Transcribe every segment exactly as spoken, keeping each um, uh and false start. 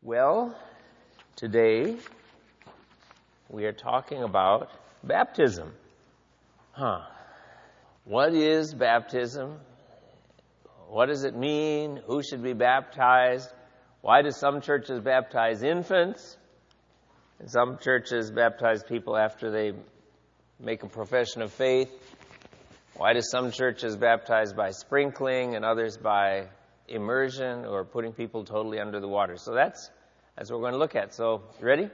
Well, today we are talking about baptism. Huh. What is baptism? What does it mean? Who should be baptized? Why do some churches baptize infants? And some churches baptize people after they make a profession of faith. Why do some churches baptize by sprinkling and others by immersion or putting people totally under the water? So that's that's what we're going to look at. So, you ready?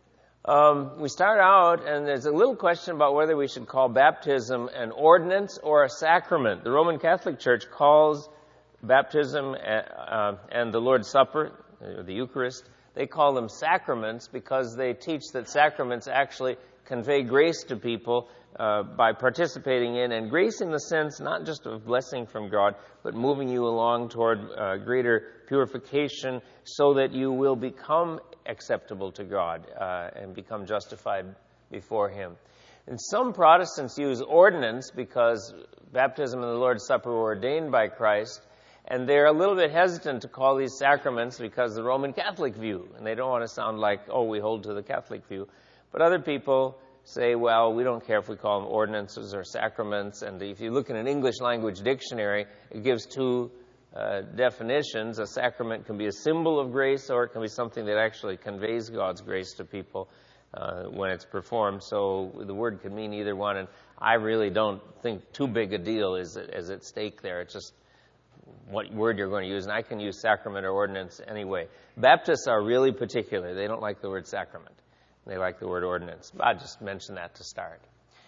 Um, we start out, and there's a little question about whether we should call baptism an ordinance or a sacrament. The Roman Catholic Church calls baptism uh, and the Lord's Supper, the Eucharist, they call them sacraments because they teach that sacraments actually convey grace to people uh, by participating in, and grace in the sense not just of blessing from God, but moving you along toward uh, greater purification so that you will become acceptable to God uh, and become justified before Him. And some Protestants use ordinance because baptism and the Lord's Supper were ordained by Christ, and they're a little bit hesitant to call these sacraments because of the Roman Catholic view, and they don't want to sound like, oh, we hold to the Catholic view. But other people say, well, we don't care if we call them ordinances or sacraments, and if you look in an English language dictionary, it gives two uh, definitions. A sacrament can be a symbol of grace, or it can be something that actually conveys God's grace to people uh, when it's performed. So the word can mean either one, and I really don't think too big a deal is, is at stake there. It's just what word you're going to use, and I can use sacrament or ordinance anyway. Baptists are really particular. They don't like the word sacrament. They like the word ordinance. I just mentioned that to start.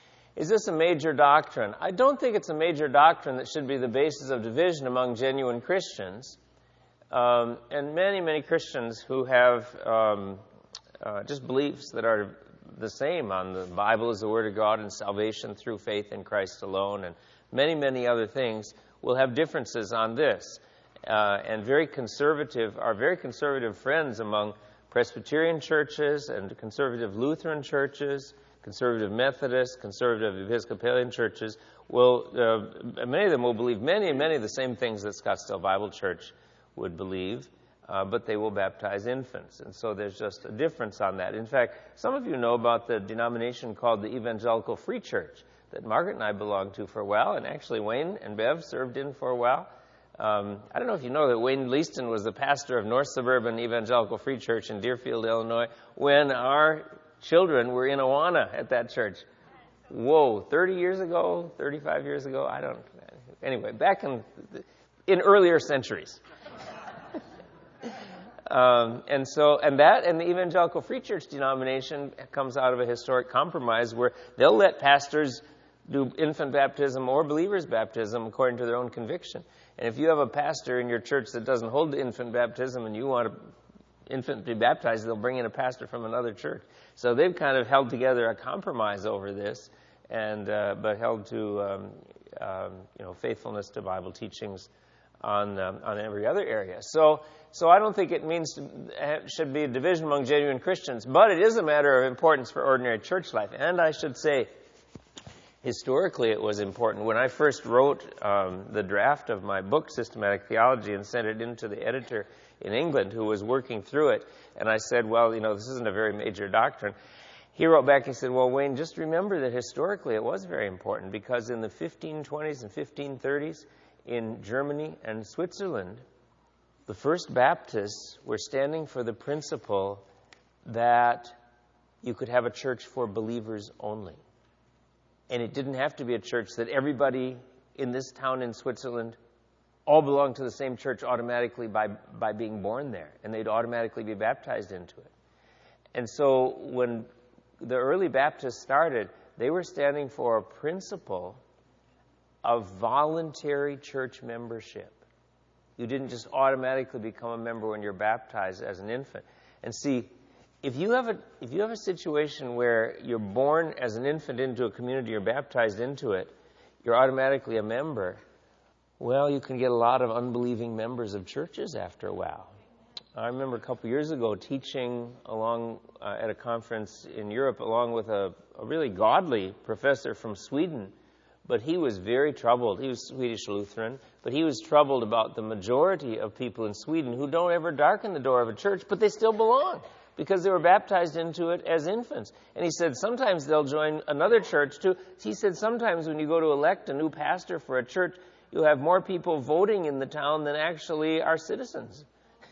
Is this a major doctrine? I don't think it's a major doctrine that should be the basis of division among genuine Christians. Um, and many, many Christians who have um, uh, just beliefs that are the same on the Bible as the Word of God and salvation through faith in Christ alone and many, many other things will have differences on this. Uh, and very conservative, our very conservative friends among Presbyterian churches and conservative Lutheran churches, conservative Methodist, conservative Episcopalian churches, will uh, many of them will believe many, many of the same things that Scottsdale Bible Church would believe, uh, but they will baptize infants. And so there's just a difference on that. In fact, some of you know about the denomination called the Evangelical Free Church that Margaret and I belonged to for a while, and actually Wayne and Bev served in for a while. Um, I don't know if you know that Wayne Leaston was the pastor of North Suburban Evangelical Free Church in Deerfield, Illinois, when our children were in Awana at that church. Whoa, thirty years ago, thirty-five years ago, I don't, anyway, back in, in earlier centuries. um, and so, and that, and the Evangelical Free Church denomination comes out of a historic compromise where they'll let pastors do infant baptism or believers' baptism according to their own conviction. And if you have a pastor in your church that doesn't hold to infant baptism and you want an infant to be baptized, they'll bring in a pastor from another church. So they've kind of held together a compromise over this, and uh, but held to um, um, you know faithfulness to Bible teachings on um, on every other area. So so I don't think it means to, should be a division among genuine Christians, but it is a matter of importance for ordinary church life. And I should say, historically, it was important. When I first wrote um, the draft of my book, Systematic Theology, and sent it in to the editor in England who was working through it, and I said, well, you know, this isn't a very major doctrine. He wrote back, he said, well, Wayne, just remember that historically it was very important because in the fifteen twenties and fifteen thirties in Germany and Switzerland, the first Baptists were standing for the principle that you could have a church for believers only. And it didn't have to be a church that everybody in this town in Switzerland all belonged to the same church automatically by, by being born there, and they'd automatically be baptized into it. And so when the early Baptists started, they were standing for a principle of voluntary church membership. You didn't just automatically become a member when you're baptized as an infant. And see, If you have a if you have a situation where you're born as an infant into a community, you're baptized into it, you're automatically a member, well, you can get a lot of unbelieving members of churches after a while. I remember a couple years ago teaching along uh, at a conference in Europe along with a, a really godly professor from Sweden, But he was very troubled. He was Swedish Lutheran, but he was troubled about the majority of people in Sweden who don't ever darken the door of a church, but they still belong because they were baptized into it as infants. And he said sometimes they'll join another church too. He said sometimes when you go to elect a new pastor for a church, you'll have more people voting in the town than actually are citizens.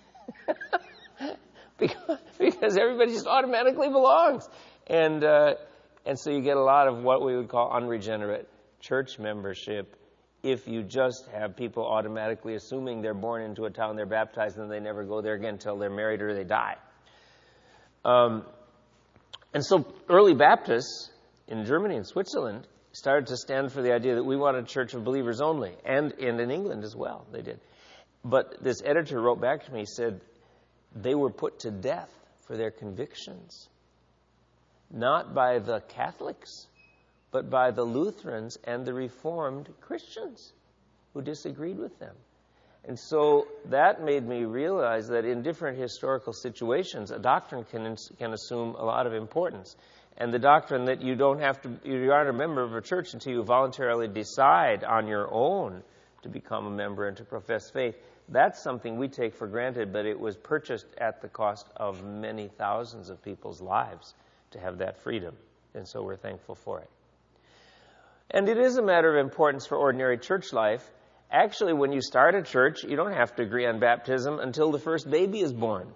because, because everybody just automatically belongs. And, uh, and so you get a lot of what we would call unregenerate church membership if you just have people automatically assuming they're born into a town, they're baptized, and they never go there again until they're married or they die. Um, and so early Baptists in Germany and Switzerland started to stand for the idea that we want a church of believers only, and, and in England as well, they did. But this editor wrote back to me, said they were put to death for their convictions, not by the Catholics, but by the Lutherans and the Reformed Christians who disagreed with them. And so that made me realize that in different historical situations, a doctrine can can assume a lot of importance. And the doctrine that you don't have to, you aren't a member of a church until you voluntarily decide on your own to become a member and to profess faith, that's something we take for granted, but it was purchased at the cost of many thousands of people's lives to have that freedom. And so we're thankful for it. And it is a matter of importance for ordinary church life. Actually, when you start a church, you don't have to agree on baptism until the first baby is born.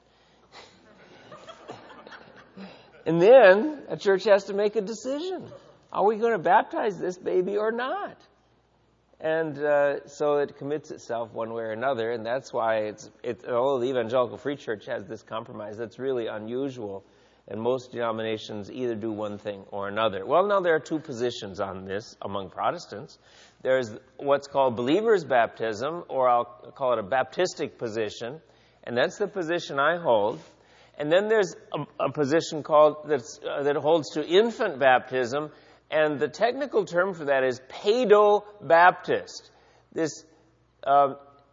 And then a church has to make a decision. Are we going to baptize this baby or not? And uh, so it commits itself one way or another, and that's why it's, it, although the Evangelical Free Church has this compromise, that's really unusual. And most denominations either do one thing or another. Well, now there are two positions on this among Protestants. There's what's called believer's baptism, or I'll call it a Baptistic position, and that's the position I hold. And then there's a, a position called that's, uh, that holds to infant baptism, and the technical term for that is paedo-baptist. This, uh,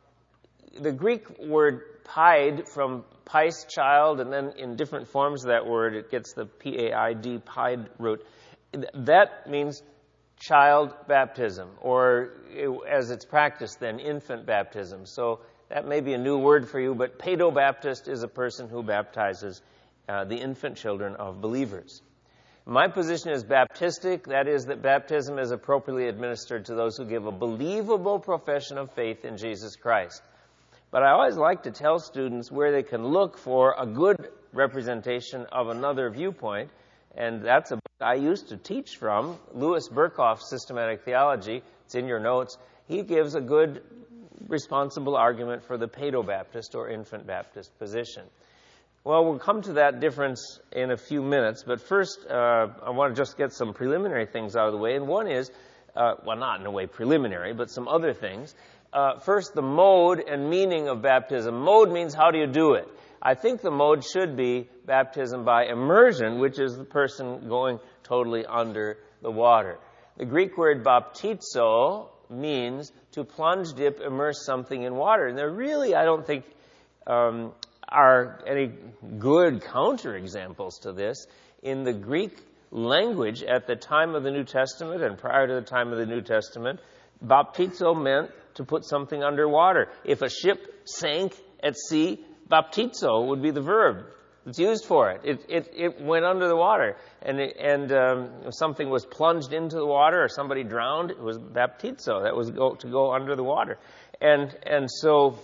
the Greek word paid, from pais, child, and then in different forms of that word, it gets the P A I D, paid root. That means child baptism, or as it's practiced then, infant baptism. So that may be a new word for you, but paedo-baptist is a person who baptizes uh, the infant children of believers. My position is Baptistic, that is that baptism is appropriately administered to those who give a believable profession of faith in Jesus Christ. But I always like to tell students where they can look for a good representation of another viewpoint, and that's a book I used to teach from, Louis Berkhof's Systematic Theology. It's in your notes. He gives a good, responsible argument for the paedo-baptist or infant Baptist position. Well, we'll come to that difference in a few minutes, but first uh, I want to just get some preliminary things out of the way, and one is, uh, well, not in a way preliminary, but some other things. Uh, first, the mode and meaning of baptism. Mode means how do you do it? I think the mode should be baptism by immersion, which is the person going totally under the water. The Greek word baptizo means to plunge, dip, immerse something in water. And there really, I don't think, um, are any good counterexamples to this. In the Greek language at the time of the New Testament and prior to the time of the New Testament, baptizo meant to put something underwater. If a ship sank at sea, baptizo would be the verb that's used for it. It it, it went under the water. And it, and um, if something was plunged into the water or somebody drowned, it was baptizo. That was go, to go under the water. And and so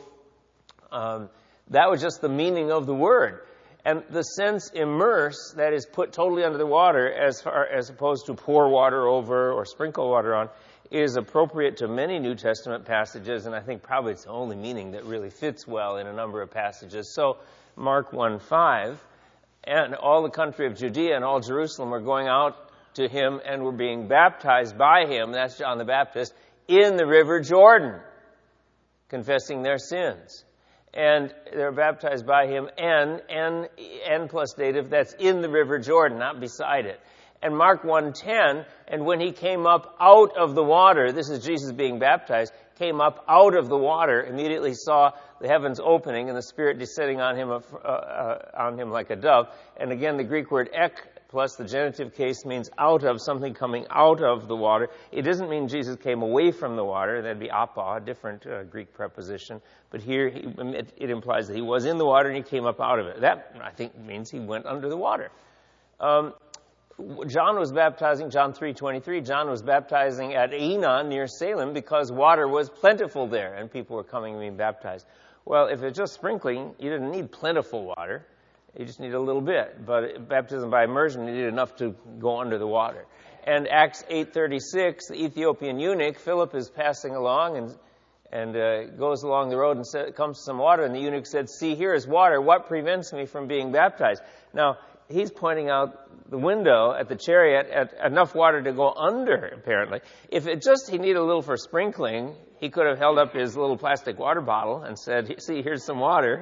um, that was just the meaning of the word. And the sense immerse, that is put totally under the water as far as opposed to pour water over or sprinkle water on, is appropriate to many New Testament passages, and I think probably it's the only meaning that really fits well in a number of passages. So Mark one five, and all the country of Judea and all Jerusalem were going out to him and were being baptized by him, that's John the Baptist, in the river Jordan, confessing their sins. And they're baptized by him, and, and, and plus dative, that's in the river Jordan, not beside it. And Mark one ten, and when he came up out of the water, this is Jesus being baptized, came up out of the water, immediately saw the heavens opening and the Spirit descending on him uh, uh, on him like a dove. And again, the Greek word ek plus the genitive case means out of, something coming out of the water. It doesn't mean Jesus came away from the water. That'd be apa, a different uh, Greek preposition. But here he, it, it implies that he was in the water and he came up out of it. That, I think, means he went under the water. Um, John was baptizing, John three twenty-three, John was baptizing at Aenon near Salem because water was plentiful there and people were coming and being baptized. Well, if it's just sprinkling, you didn't need plentiful water. You just need a little bit. But baptism by immersion, you need enough to go under the water. And Acts eight thirty-six, the Ethiopian eunuch, Philip is passing along and and uh, goes along the road and sa- comes to some water. And the eunuch said, "See, here is water. What prevents me from being baptized?" Now, he's pointing out the window at the chariot at enough water to go under, apparently. If it just he needed a little for sprinkling, he could have held up his little plastic water bottle and said, "See, here's some water."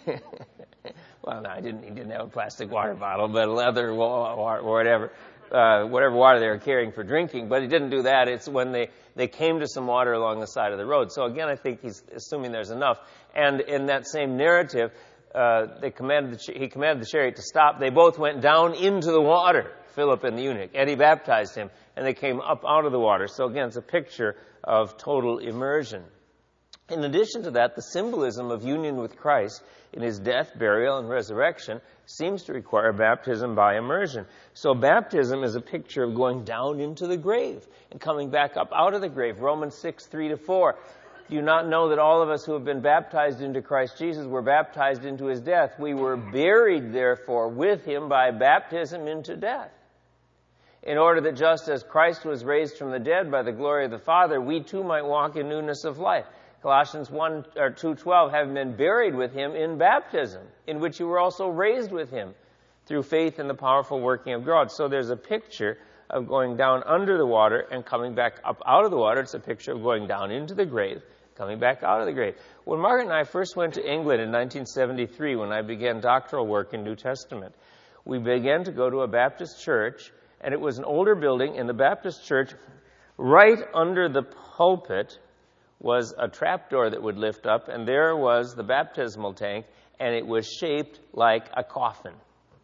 Well, no, he didn't, he didn't have a plastic water bottle, but a leather or whatever, uh, whatever water they were carrying for drinking. But he didn't do that. It's when they, they came to some water along the side of the road. So again, I think he's assuming there's enough. And in that same narrative, uh, they commanded the, he commanded the chariot to stop. They both went down into the water, Philip and the eunuch, and he baptized him, and they came up out of the water. So again, it's a picture of total immersion. In addition to that, the symbolism of union with Christ in his death, burial, and resurrection seems to require baptism by immersion. So baptism is a picture of going down into the grave and coming back up out of the grave. Romans six, three to four. Do you not know that all of us who have been baptized into Christ Jesus were baptized into his death? We were buried, therefore, with him by baptism into death, in order that just as Christ was raised from the dead by the glory of the Father, we too might walk in newness of life. Colossians one or two twelve, having been buried with him in baptism, in which you were also raised with him through faith in the powerful working of God. So there's a picture of going down under the water and coming back up out of the water. It's a picture of going down into the grave, coming back out of the grave. When Margaret and I first went to England in nineteen seventy-three, when I began doctoral work in New Testament, we began to go to a Baptist church, and it was an older building. In the Baptist church, right under the pulpit, was a trapdoor that would lift up, and there was the baptismal tank, and it was shaped like a coffin.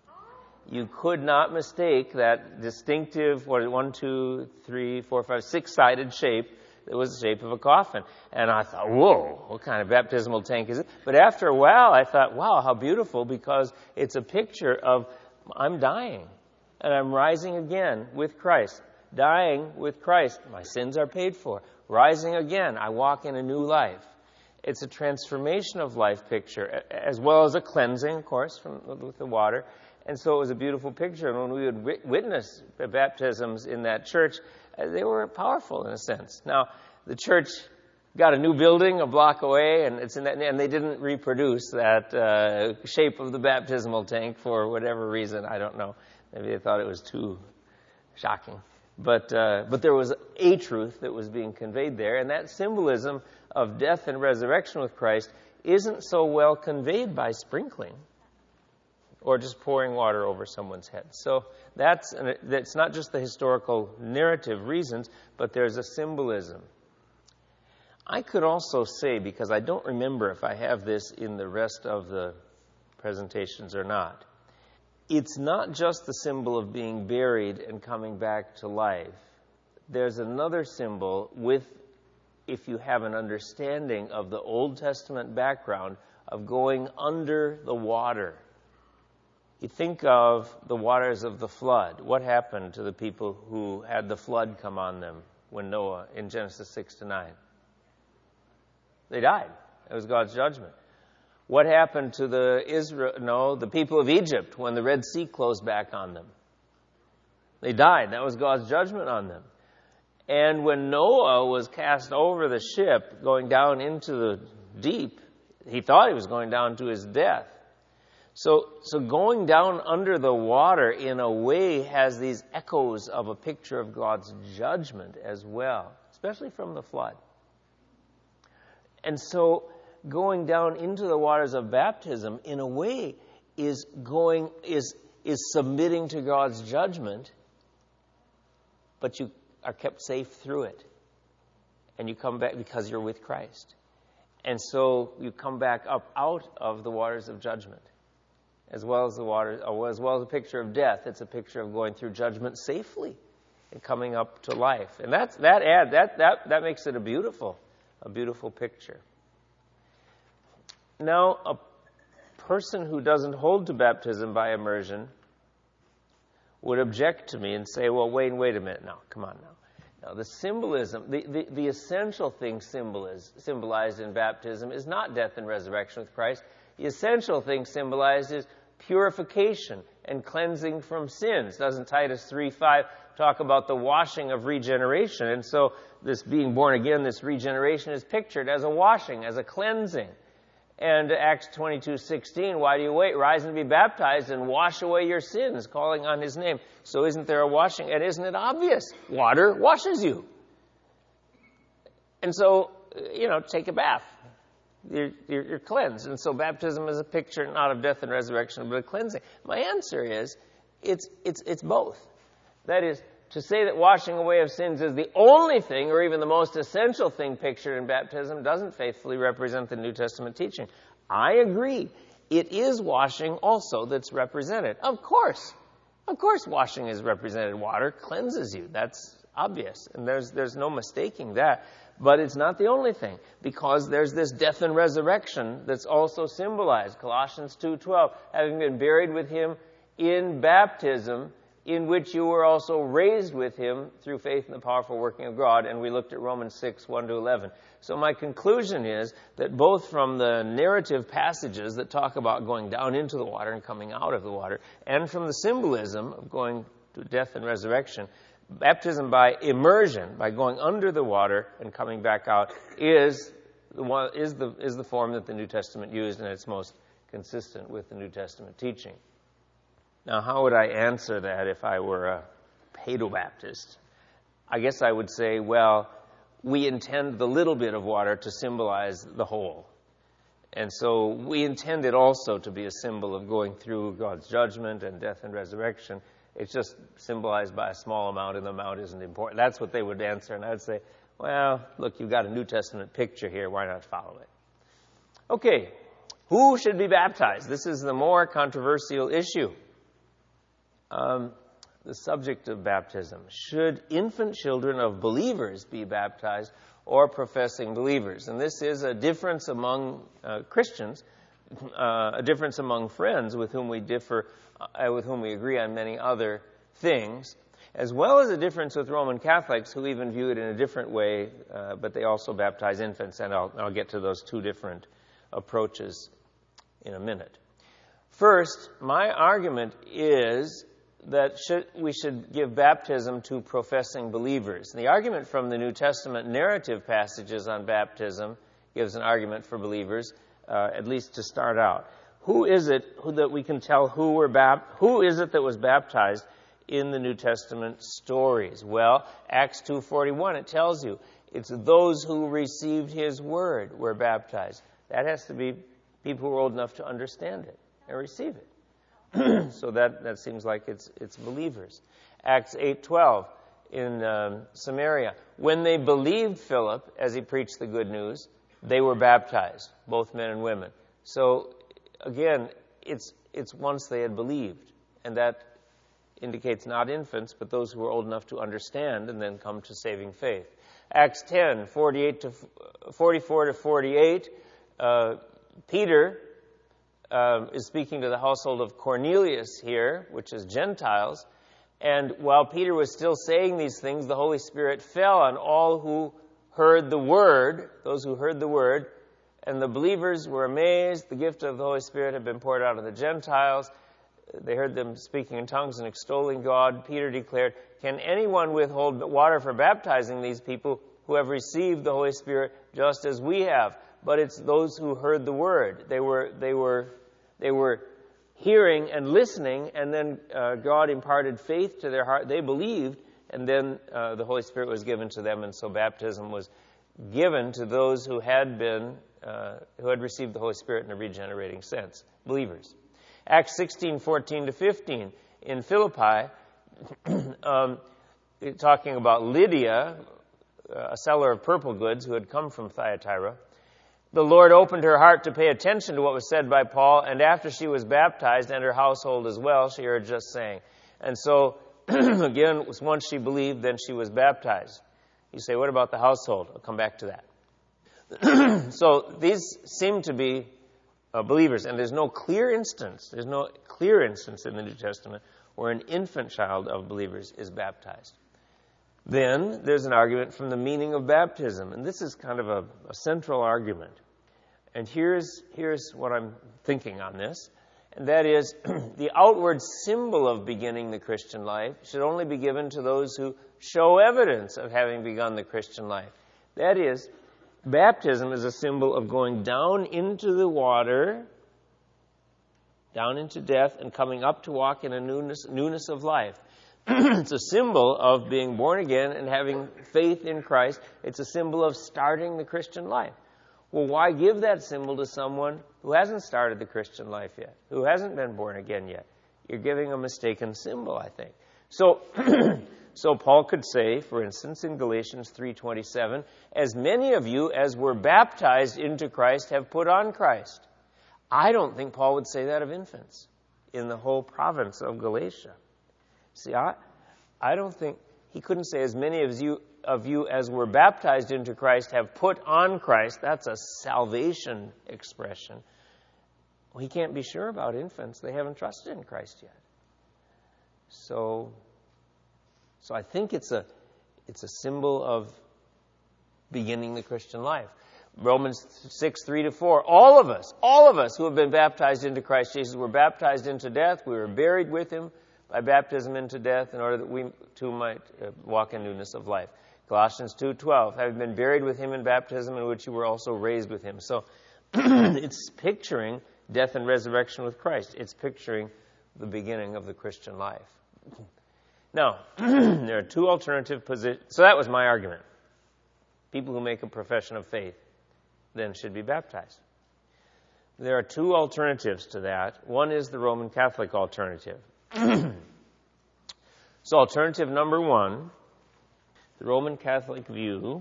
You could not mistake that distinctive, what, one, two, three, four, five, six-sided shape that was the shape of a coffin. And I thought, whoa, what kind of baptismal tank is it? But after a while, I thought, wow, how beautiful, because it's a picture of I'm dying, and I'm rising again with Christ. Dying with Christ. My sins are paid for. Rising again, I walk in a new life. It's a transformation of life picture, as well as a cleansing, of course, from with the water. And so it was a beautiful picture. And when we would witness the baptisms in that church, they were powerful in a sense. Now, the church got a new building a block away, and it's in that, and they didn't reproduce that uh, shape of the baptismal tank for whatever reason. I don't know. Maybe they thought it was too shocking. But uh, but there was a truth that was being conveyed there, and that symbolism of death and resurrection with Christ isn't so well conveyed by sprinkling or just pouring water over someone's head. So that's an, that's not just the historical narrative reasons, but there's a symbolism. I could also say, because I don't remember if I have this in the rest of the presentations or not, it's not just the symbol of being buried and coming back to life. There's another symbol with, if you have an understanding of the Old Testament background, of going under the water. You think of the waters of the flood. What happened to the people who had the flood come on them when Noah, in Genesis six to nine? They died. It was God's judgment. What happened to the Israel? No, the people of Egypt when the Red Sea closed back on them? They died. That was God's judgment on them. And when Noah was cast over the ship, going down into the deep, he thought he was going down to his death. So, so going down under the water, in a way, has these echoes of a picture of God's judgment as well, especially from the flood. And so going down into the waters of baptism, in a way, is going is is submitting to God's judgment, but you are kept safe through it. And you come back because you're with Christ. And so you come back up out of the waters of judgment. as well as the water, as well as a picture of death. It's a picture of going through judgment safely and coming up to life. And that's, that add, that, that, that makes it a beautiful, a beautiful picture. Now, a person who doesn't hold to baptism by immersion would object to me and say, well, wait, wait a minute now, come on now. Now, the symbolism, the, the, the essential thing symboliz, symbolized in baptism is not death and resurrection with Christ. The essential thing symbolized is purification and cleansing from sins. Doesn't Titus three five talk about the washing of regeneration? And so this being born again, this regeneration is pictured as a washing, as a cleansing. And Acts twenty-two sixteen, why do you wait? Rise and be baptized and wash away your sins, calling on his name. So isn't there a washing? And isn't it obvious? Water washes you. And so, you know, take a bath. You're, you're, you're cleansed. And so baptism is a picture not of death and resurrection, but of cleansing. My answer is, it's, it's, it's both. That is, to say that washing away of sins is the only thing, or even the most essential thing pictured in baptism, doesn't faithfully represent the New Testament teaching. I agree. It is washing also that's represented. Of course. Of course washing is represented. Water cleanses you. That's obvious. And there's, there's no mistaking that. But it's not the only thing, because there's this death and resurrection that's also symbolized. Colossians two twelve, having been buried with him in baptism, in which you were also raised with him through faith in the powerful working of God. And we looked at Romans six one to eleven. So my conclusion is that both from the narrative passages that talk about going down into the water and coming out of the water, and from the symbolism of going to death and resurrection, baptism by immersion, by going under the water and coming back out, is the one, is the is the form that the New Testament used, and it's most consistent with the New Testament teaching. Now, how would I answer that if I were a Paedobaptist? I guess I would say, well, we intend the little bit of water to symbolize the whole. And so we intend it also to be a symbol of going through God's judgment and death and resurrection. It's just symbolized by a small amount, and the amount isn't important. That's what they would answer. And I'd say, well, look, you've got a New Testament picture here. Why not follow it? Okay, who should be baptized? This is the more controversial issue. Um, the subject of baptism. Should infant children of believers be baptized or professing believers? And this is a difference among uh, Christians, uh, a difference among friends with whom we differ, uh, with whom we agree on many other things, as well as a difference with Roman Catholics who even view it in a different way, uh, but they also baptize infants, and I'll, I'll get to those two different approaches in a minute. First, my argument is that should, we should give baptism to professing believers. And the argument from the New Testament narrative passages on baptism gives an argument for believers, uh, at least to start out. Who is it who, that we can tell who were bap- who is it that was baptized in the New Testament stories? Well, Acts two forty-one, it tells you it's those who received his word were baptized. That has to be people who are old enough to understand it and receive it. So that, that seems like it's it's believers. Acts eight twelve in um, Samaria. When they believed Philip as he preached the good news, they were baptized, both men and women. So again, it's it's once they had believed, and that indicates not infants, but those who are old enough to understand and then come to saving faith. Acts ten forty-eight to forty-four to forty-eight. Uh, Peter Uh, is speaking to the household of Cornelius here, which is Gentiles. And while Peter was still saying these things, the Holy Spirit fell on all who heard the word, those who heard the word, and the believers were amazed. The gift of the Holy Spirit had been poured out on the Gentiles. They heard them speaking in tongues and extolling God. Peter declared, "Can anyone withhold water for baptizing these people who have received the Holy Spirit just as we have?" But it's those who heard the word. They were they were they were hearing and listening, and then uh, God imparted faith to their heart. They believed, and then uh, the Holy Spirit was given to them, and so baptism was given to those who had been uh, who had received the Holy Spirit in a regenerating sense, believers. Acts sixteen fourteen to fifteen in Philippi, um, talking about Lydia, a seller of purple goods who had come from Thyatira. the Lord opened her heart to pay attention to what was said by Paul, and after she was baptized, and her household as well, she heard just saying. And so, again, once she believed, then she was baptized. You say, what about the household? I'll come back to that. So these seem to be uh, believers, and there's no clear instance, there's no clear instance in the New Testament where an infant child of believers is baptized. Then there's an argument from the meaning of baptism, and this is kind of a, a central argument. And here's, here's what I'm thinking on this, and that is the outward symbol of beginning the Christian life should only be given to those who show evidence of having begun the Christian life. That is, baptism is a symbol of going down into the water, down into death, and coming up to walk in a newness, newness of life. It's a symbol of being born again and having faith in Christ. It's a symbol of starting the Christian life. Well, why give that symbol to someone who hasn't started the Christian life yet, who hasn't been born again yet? You're giving a mistaken symbol, I think. So, so Paul could say, for instance, in Galatians three twenty-seven, as many of you as were baptized into Christ have put on Christ. I don't think Paul would say that of infants in the whole province of Galatia. See, I, I don't think, he couldn't say as many of you, of you as were baptized into Christ have put on Christ. That's a salvation expression. Well, he can't be sure about infants. They haven't trusted in Christ yet. So, so I think it's a, it's a symbol of beginning the Christian life. Romans six, three to four. All of us, all of us who have been baptized into Christ Jesus were baptized into death. We were buried with him by baptism into death, in order that we too might uh, walk in newness of life. Colossians two twelve, having been buried with him in baptism, in which you were also raised with him. So it's picturing death and resurrection with Christ. It's picturing the beginning of the Christian life. Now, there are two alternative positions. So that was my argument. People who make a profession of faith then should be baptized. There are two alternatives to that. One is the Roman Catholic alternative. So alternative number one, the Roman Catholic view,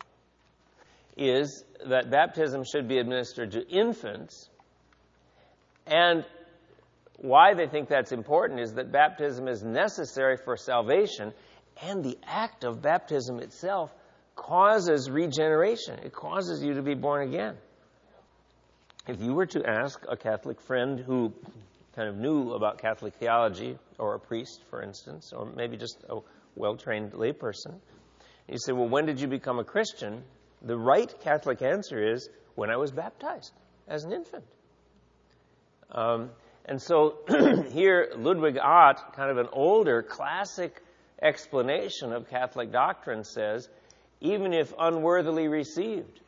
is that baptism should be administered to infants, and why they think that's important is that baptism is necessary for salvation, and the act of baptism itself causes regeneration. It causes you to be born again. If you were to ask a Catholic friend who kind of knew about Catholic theology, or a priest, for instance, or maybe just a well-trained layperson, you say, well, when did you become a Christian? The right Catholic answer is, when I was baptized as an infant. Um, and so here, Ludwig Ott, kind of an older, classic explanation of Catholic doctrine, says, even if unworthily received,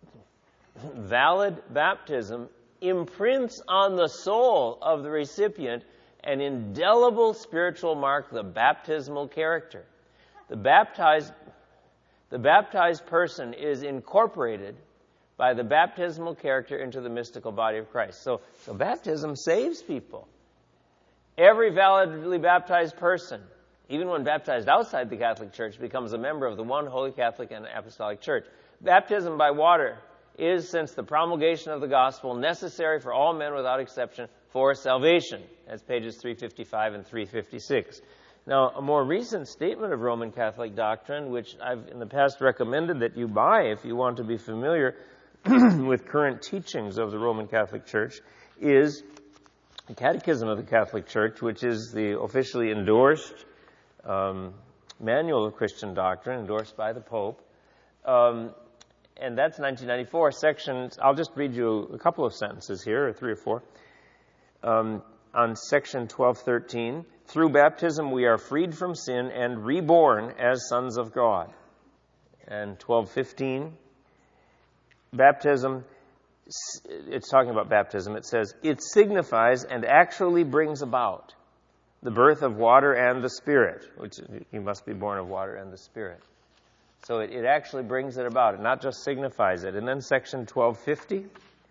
valid baptism imprints on the soul of the recipient an indelible spiritual mark, the baptismal character. The baptized, the baptized person is incorporated by the baptismal character into the mystical body of Christ. So, so baptism saves people. Every validly baptized person, even when baptized outside the Catholic Church, becomes a member of the one holy Catholic and Apostolic Church. Baptism by water is, since the promulgation of the gospel, necessary for all men without exception for salvation. That's pages three fifty-five and three fifty-six. Now, a more recent statement of Roman Catholic doctrine, which I've in the past recommended that you buy if you want to be familiar with current teachings of the Roman Catholic Church, is the Catechism of the Catholic Church, which is the officially endorsed um, manual of Christian doctrine, endorsed by the Pope. Um, And that's nineteen ninety-four, sections. I'll just read you a couple of sentences here, or three or four. Um, on section twelve thirteen, through baptism we are freed from sin and reborn as sons of God. And twelve fifteen, baptism, it's talking about baptism. It says, it signifies and actually brings about the birth of water and the Spirit, which you must be born of water and the Spirit. So it, it actually brings it about. It not just signifies it. And then section twelve fifty.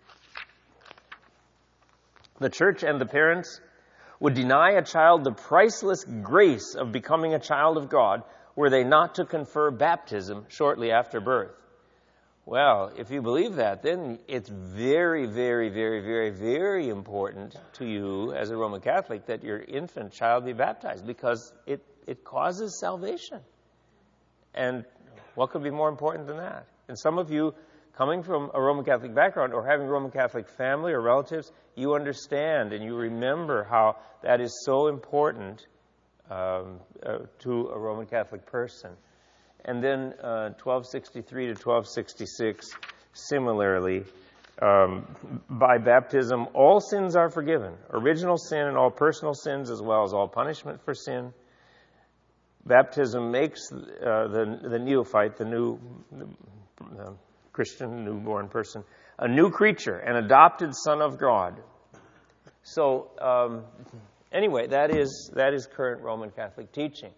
The church and the parents would deny a child the priceless grace of becoming a child of God were they not to confer baptism shortly after birth. Well, if you believe that, then it's very, very, very, very, very important to you as a Roman Catholic that your infant child be baptized, because it, it causes salvation. And what could be more important than that? And some of you, coming from a Roman Catholic background or having Roman Catholic family or relatives, you understand and you remember how that is so important um, uh, to a Roman Catholic person. And then uh, twelve sixty-three to twelve sixty-six, similarly, um, by baptism, all sins are forgiven. Original sin and all personal sins, as well as all punishment for sin. Baptism makes uh, the, the neophyte, the new uh, Christian, newborn person, a new creature, an adopted son of God. So, um, anyway, that is that is current Roman Catholic teaching.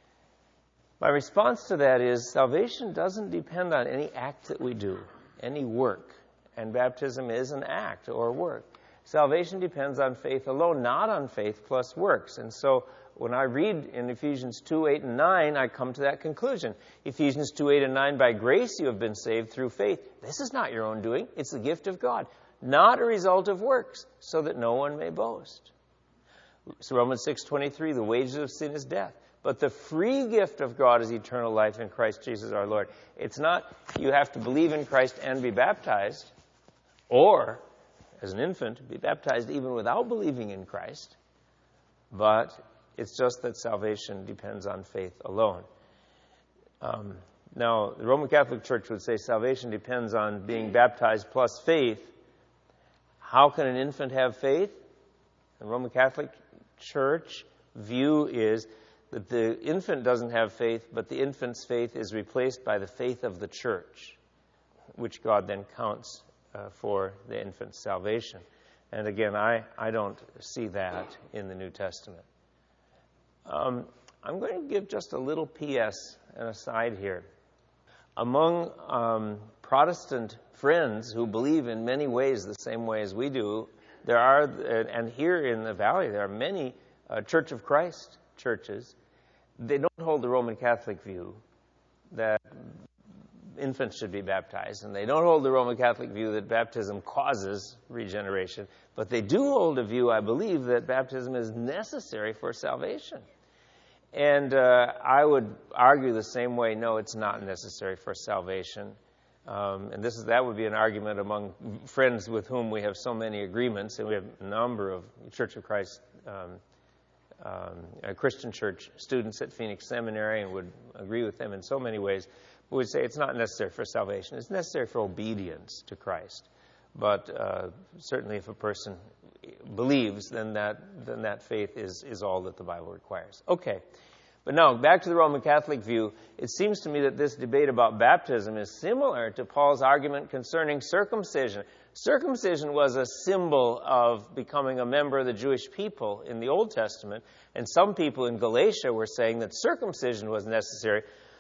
My response to that is salvation doesn't depend on any act that we do, any work. And baptism is an act or work. Salvation depends on faith alone, not on faith plus works. And so when I read in Ephesians two, eight, and nine, I come to that conclusion. Ephesians two, eight, and nine, by grace you have been saved through faith. This is not your own doing. It's the gift of God, not a result of works, so that no one may boast. So Romans six, twenty-three, the wages of sin is death. But the free gift of God is eternal life in Christ Jesus our Lord. It's not you have to believe in Christ and be baptized, or, as an infant, be baptized even without believing in Christ. But it's just that salvation depends on faith alone. Um, now, the Roman Catholic Church would say salvation depends on being baptized plus faith. How can an infant have faith? The Roman Catholic Church view is that the infant doesn't have faith, but the infant's faith is replaced by the faith of the church, which God then counts uh, for the infant's salvation. And again, I, I don't see that in the New Testament. Um, I'm going to give just a little P S and aside here. Among um, Protestant friends who believe in many ways the same way as we do, there are, and here in the Valley, there are many uh, Church of Christ churches. They don't hold the Roman Catholic view that infants should be baptized, and they don't hold the Roman Catholic view that baptism causes regeneration, but they do hold a view, I believe, that baptism is necessary for salvation. And uh, I would argue the same way, no, it's not necessary for salvation. Um, and this is that would be an argument among friends with whom we have so many agreements, and we have a number of Church of Christ um, um, Christian church students at Phoenix Seminary, and would agree with them in so many ways. We would say it's not necessary for salvation. It's necessary for obedience to Christ. But uh, certainly if a person believes, then that then that faith is, is all that the Bible requires. Okay. But now, back to the Roman Catholic view, it seems to me that this debate about baptism is similar to Paul's argument concerning circumcision. Circumcision was a symbol of becoming a member of the Jewish people in the Old Testament, and some people in Galatia were saying that circumcision was necessary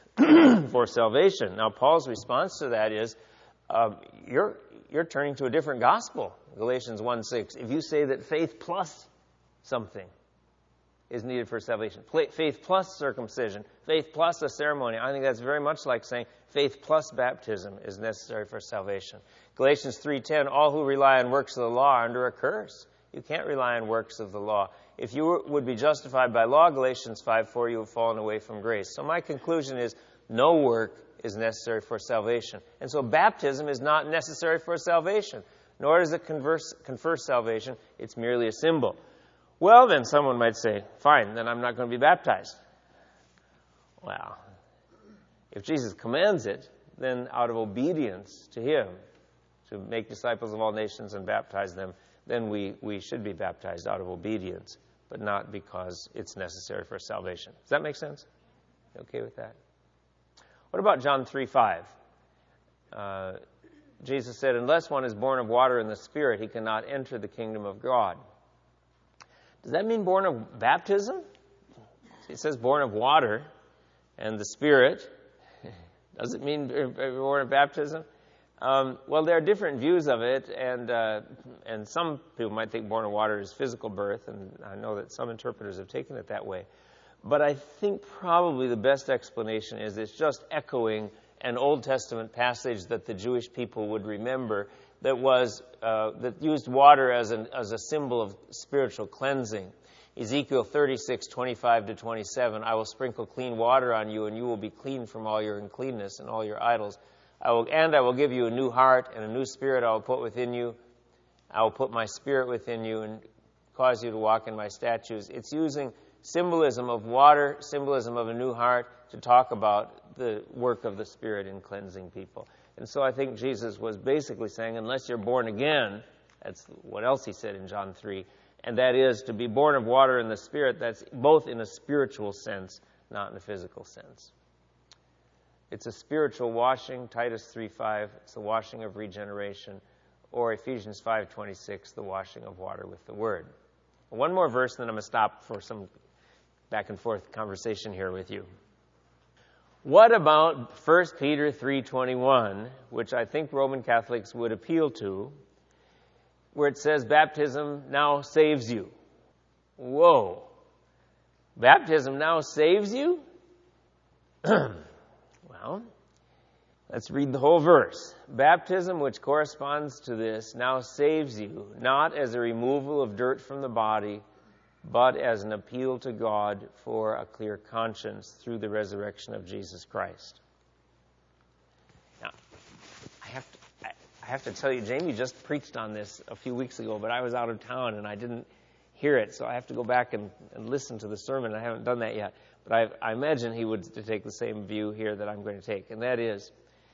for salvation. Now, Paul's response to that is, uh, you're, you're turning to a different gospel, Galatians one six. If you say that faith plus something is needed for salvation, faith plus circumcision, faith plus a ceremony, I think that's very much like saying faith plus baptism is necessary for salvation. Galatians three ten, all who rely on works of the law are under a curse. You can't rely on works of the law. If you would be justified by law, Galatians five four, you have fallen away from grace. So my conclusion is no work is necessary for salvation. And so baptism is not necessary for salvation, nor does it converse, confer salvation. It's merely a symbol. Well, then someone might say, fine, then I'm not going to be baptized. Well, if Jesus commands it, then out of obedience to him, to make disciples of all nations and baptize them, then we, we should be baptized out of obedience, but not because it's necessary for salvation. Does that make sense? You okay with that? What about John three five? Uh, Jesus said, unless one is born of water and the Spirit, he cannot enter the kingdom of God. Does that mean born of baptism? It says born of water and the Spirit. Does it mean born of baptism? Um, well, there are different views of it, and uh, and some people might think born of water is physical birth, and I know that some interpreters have taken it that way. But I think probably the best explanation is it's just echoing an Old Testament passage that the Jewish people would remember that was uh, that used water as an as a symbol of spiritual cleansing. Ezekiel thirty-six, twenty-five to twenty-seven, I will sprinkle clean water on you, and you will be clean from all your uncleanness and all your idols. I will, and I will give you a new heart, and a new spirit I will put within you. I will put my spirit within you and cause you to walk in my statutes. It's using symbolism of water, symbolism of a new heart, to talk about the work of the Spirit in cleansing people. And so I think Jesus was basically saying, unless you're born again, that's what else he said in John three, and that is to be born of water and the Spirit. That's both in a spiritual sense, not in a physical sense. It's a spiritual washing, Titus three five, it's the washing of regeneration, or Ephesians five twenty-six, the washing of water with the Word. One more verse, and then I'm going to stop for some back and forth conversation here with you. What about First Peter three twenty-one, which I think Roman Catholics would appeal to, where it says, baptism now saves you. Whoa. Baptism now saves you? Well, let's read the whole verse. Baptism, which corresponds to this, now saves you, not as a removal of dirt from the body, but as an appeal to God for a clear conscience through the resurrection of Jesus Christ. Now, I have to, I, I have to tell you, Jamie just preached on this a few weeks ago, but I was out of town and I didn't hear it, so I have to go back and, and listen to the sermon. I haven't done that yet, but I, I imagine he would take the same view here that I'm going to take, and that is,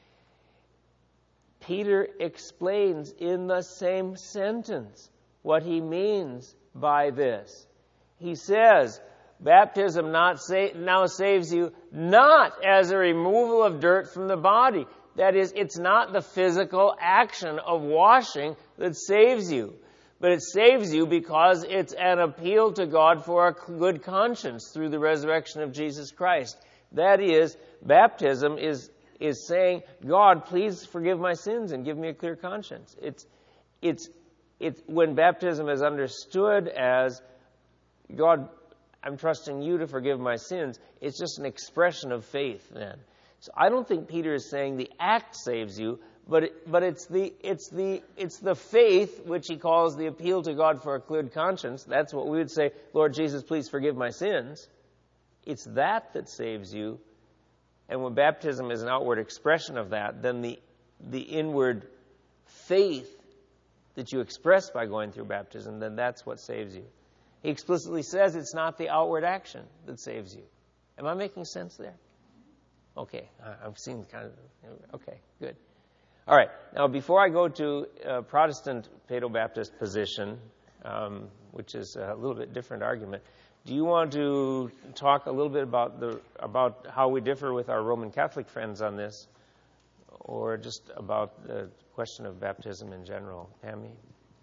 Peter explains in the same sentence what he means by this. He says, baptism not sa- now saves you not as a removal of dirt from the body. That is, it's not the physical action of washing that saves you, but it saves you because it's an appeal to God for a good conscience through the resurrection of Jesus Christ. That is, baptism is is saying, God, please forgive my sins and give me a clear conscience. It's it's it's when baptism is understood as, God, I'm trusting you to forgive my sins, it's just an expression of faith then. So I don't think Peter is saying the act saves you, but it, but it's the it's the it's the faith which he calls the appeal to God for a clear conscience. That's what we would say, Lord Jesus, please forgive my sins. It's that that saves you. And when baptism is an outward expression of that, then the the inward faith that you express by going through baptism, then that's what saves you. He explicitly says it's not the outward action that saves you. Am I making sense there? Okay, I'm seeing kind of, okay, good. All right, now before I go to uh, Protestant Paedo-Baptist position, um, which is a little bit different argument, do you want to talk a little bit about the about how we differ with our Roman Catholic friends on this, or just about the question of baptism in general? Tammy?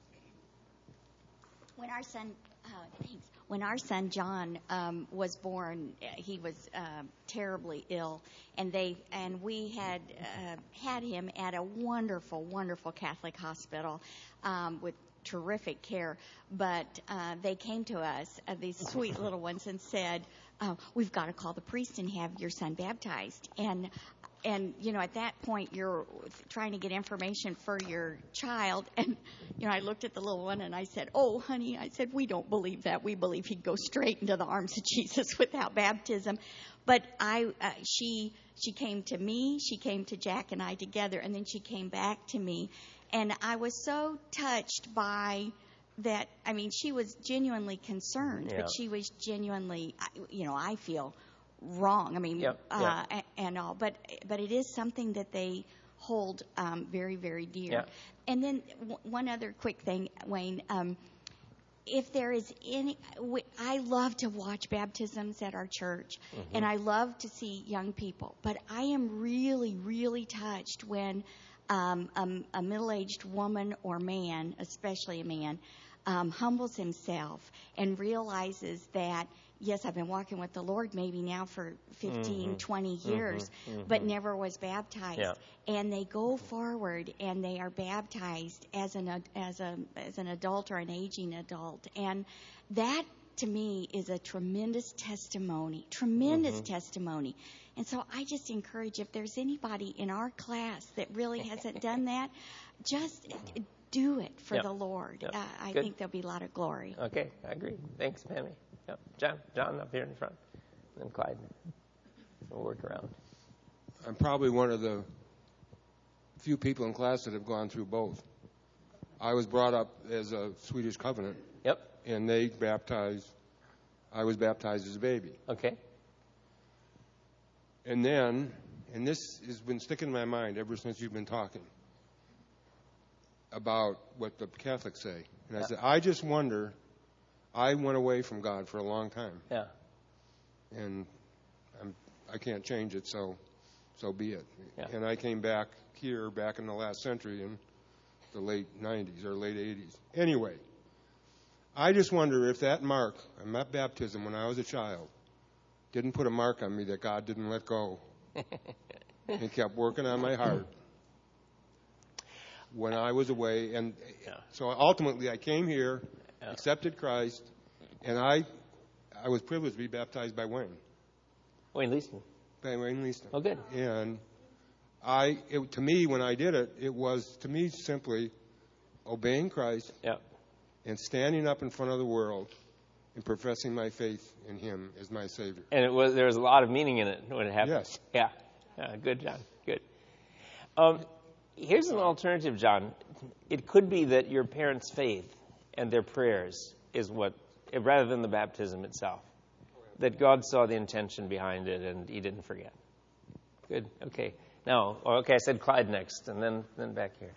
When our son, uh, thanks. When our son John um, was born, he was uh, terribly ill, and they and we had uh, had him at a wonderful, wonderful Catholic hospital um, with terrific care. But uh, they came to us, uh, these sweet little ones, and said, uh, "We've got to call the priest and have your son baptized." And And, you know, at that point, you're trying to get information for your child. And, you know, I looked at the little one and I said, oh, honey, I said, we don't believe that. We believe he'd go straight into the arms of Jesus without baptism. But I, uh, she, she came to me, she came to Jack and I together, and then she came back to me. And I was so touched by that. I mean, she was genuinely concerned, yeah. But she was genuinely, you know, I feel wrong. I mean, yep, uh, yep. and all, but but it is something that they hold um, very, very dear. Yep. And then w- one other quick thing, Wayne. Um, if there is any, w- I love to watch baptisms at our church, mm-hmm. and I love to see young people. But I am really, really touched when um, a, a middle-aged woman or man, especially a man, um, humbles himself and realizes that, yes, I've been walking with the Lord maybe now for fifteen, mm-hmm. twenty years, mm-hmm. Mm-hmm. but never was baptized. Yeah. And they go forward and they are baptized as an as a as an adult or an aging adult, and that to me is a tremendous testimony, tremendous Mm-hmm. testimony. And so I just encourage, if there's anybody in our class that really hasn't done that, just do it for Yep. the Lord. Yep. Uh, I Good. think there'll be a lot of glory. Okay, I agree. Thanks, Pammy. Yep. John, John up here in front. And then Clyde. We'll work around. I'm probably one of the few people in class that have gone through both. I was brought up as a Swedish Covenant, Yep. and they baptized, I was baptized as a baby. Okay. And then, and this has been sticking in my mind ever since you've been talking about what the Catholics say. And I Yeah. said, I just wonder, I went away from God for a long time, Yeah. and I'm, I can't change it, so so be it. Yeah. And I came back here back in the last century in the late nineties or late eighties. Anyway, I just wonder if that mark on that baptism when I was a child didn't put a mark on me that God didn't let go and kept working on my heart when I was away. And Yeah. so ultimately I came here, Yeah. accepted Christ, and I I was privileged to be baptized by Wayne, Wayne Leaston. by Wayne Leaston. Oh, good. And I, it, to me, when I did it, it was, to me, simply obeying Christ Yep. and standing up in front of the world and professing my faith in Him as my Savior. And it was there was a lot of meaning in it when it happened. Yes. Yeah. Yeah, good, John. Good. Um, here's an alternative, John. It could be that your parents' faith and their prayers is what, rather than the baptism itself, that God saw the intention behind it and He didn't forget. Good. Okay. Now, okay, I said Clyde next, and then then back here.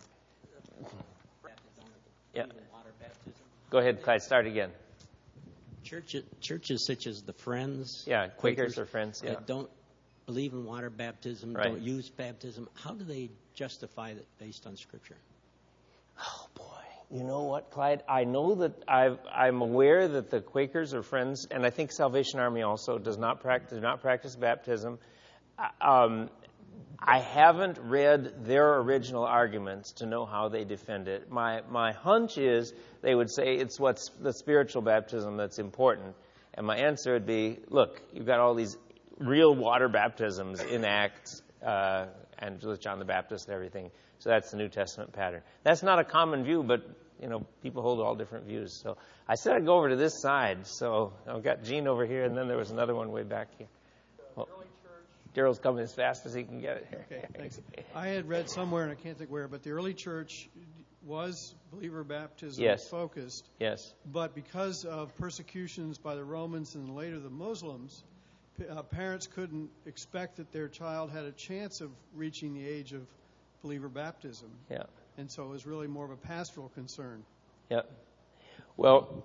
Yeah. Go ahead, Clyde. Start again. Churches, churches such as the Friends, Yeah, Quakers or Friends. Yeah. that don't believe in water baptism, Right. don't use baptism, how do they justify that based on Scripture? Oh boy, you know what, Clyde? I know that I've, I'm aware that the Quakers or Friends, and I think Salvation Army also does not practice do not practice baptism. Um, I haven't read their original arguments to know how they defend it. My my hunch is they would say it's what's the spiritual baptism that's important, and my answer would be, look, you've got all these real water baptisms in Acts uh, and with John the Baptist and everything. So that's the New Testament pattern. That's not a common view, but you know people hold all different views. So I said I'd go over to this side. So I've got Gene over here, and then there was another one way back here. Well, Daryl's coming as fast as he can get it here. Okay, thanks. I had read somewhere, and I can't think where, but the early church was believer baptism Yes. focused. Yes. But because of persecutions by the Romans and later the Muslims, p- uh, parents couldn't expect that their child had a chance of reaching the age of believer baptism. Yeah. And so it was really more of a pastoral concern. Yeah. Well,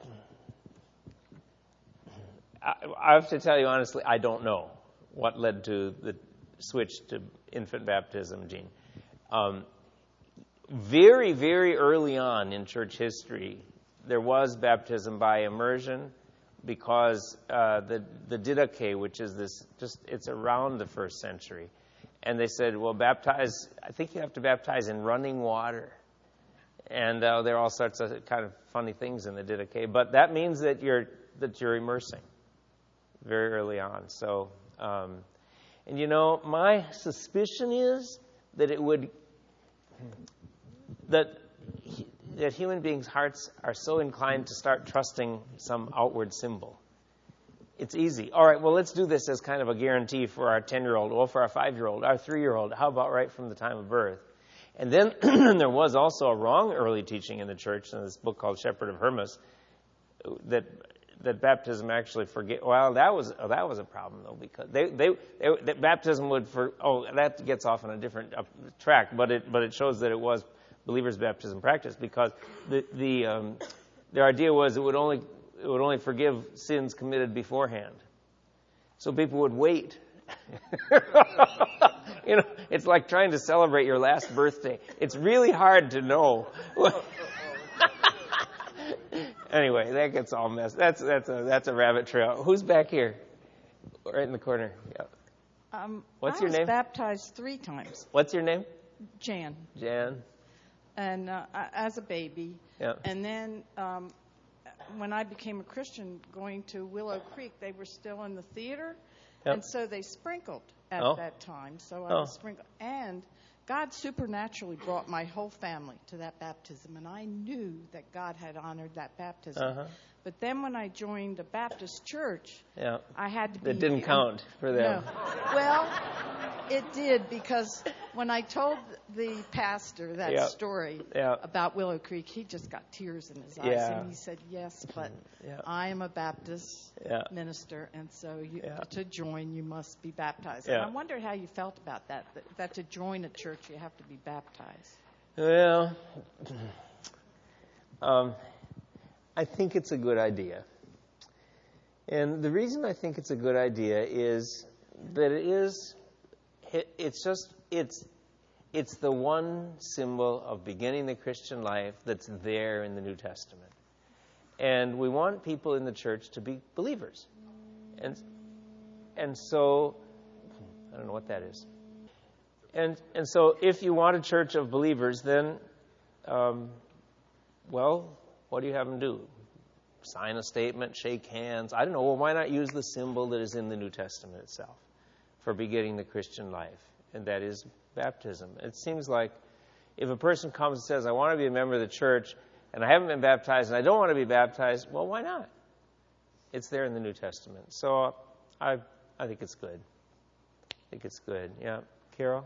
I, I have to tell you honestly, I don't know what led to the switch to infant baptism, Gene. Um, very, very early on in church history, there was baptism by immersion because uh, the the Didache, which is this, just it's around the first century, and they said, well, baptize. I think you have to baptize in running water, and uh, there are all sorts of kind of funny things in the Didache, but that means that you're that you're immersing very early on. So. Um, and you know, my suspicion is that it would, that that human beings' hearts are so inclined to start trusting some outward symbol. It's easy. All right, well, let's do this as kind of a guarantee for our ten-year-old, or for our five-year-old, our three-year-old. How about right from the time of birth? And then there was also a wrong early teaching in the church in this book called Shepherd of Hermas that that baptism actually forget. Well, that was oh, that was a problem though, because they they, they that baptism would for oh that gets off on a different uh, track, but it but it shows that it was believers' baptism practice because the the um, their idea was it would only it would only forgive sins committed beforehand, so people would wait. You know, it's like trying to celebrate your last birthday. It's really hard to know. Anyway, that gets all messed. That's that's a that's a rabbit trail. Who's back here? Right in the corner. Yeah. Um, What's I your was name? baptized three times, What's your name? Jan, Jan. and uh, I- as a baby. Yeah. And then um, when I became a Christian, going to Willow Creek, they were still in the theater, Yep. and so they sprinkled at Oh. that time. So I Oh. was sprinkled, and God supernaturally brought my whole family to that baptism, and I knew that God had honored that baptism. Uh-huh. But then when I joined a Baptist church, Yeah. I had to be... That didn't count for them. No. Well, it did, because when I told the pastor that Yeah. story Yeah. about Willow Creek, he just got tears in his eyes. Yeah. And he said, yes, but Yeah. I am a Baptist Yeah. minister, and so you, Yeah. to join, you must be baptized. Yeah. And I wondered how you felt about that, that, that to join a church, you have to be baptized. Well, um, I think it's a good idea. And the reason I think it's a good idea is that it is, it, it's just, it's, it's the one symbol of beginning the Christian life that's there in the New Testament. And we want people in the church to be believers. And, and so, I don't know what that is. And, and so if you want a church of believers, then, um, well, what do you have them do? Sign a statement, shake hands. I don't know. Well, why not use the symbol that is in the New Testament itself for beginning the Christian life? And that is baptism. It seems like if a person comes and says, I want to be a member of the church, and I haven't been baptized, and I don't want to be baptized, well, why not? It's there in the New Testament. So I I think it's good. I think it's good. Yeah. Carol?